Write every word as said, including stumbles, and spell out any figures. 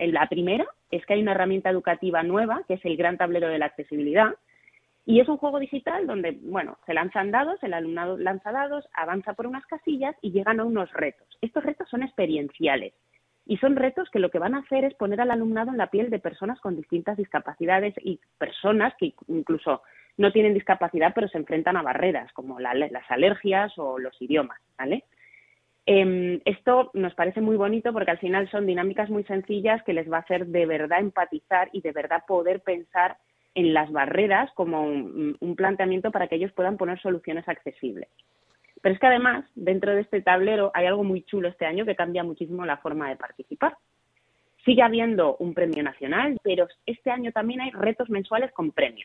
La primera es que hay una herramienta educativa nueva, que es el Gran Tablero de la Accesibilidad, y es un juego digital donde, bueno, se lanzan dados, el alumnado lanza dados, avanza por unas casillas y llegan a unos retos. Estos retos son experienciales y son retos que lo que van a hacer es poner al alumnado en la piel de personas con distintas discapacidades y personas que incluso no tienen discapacidad pero se enfrentan a barreras como la, las alergias o los idiomas, ¿vale? Eh, esto nos parece muy bonito porque al final son dinámicas muy sencillas que les va a hacer de verdad empatizar y de verdad poder pensar en las barreras como un, un planteamiento para que ellos puedan poner soluciones accesibles. Pero es que además, dentro de este tablero hay algo muy chulo este año que cambia muchísimo la forma de participar. Sigue habiendo un premio nacional, pero este año también hay retos mensuales con premio.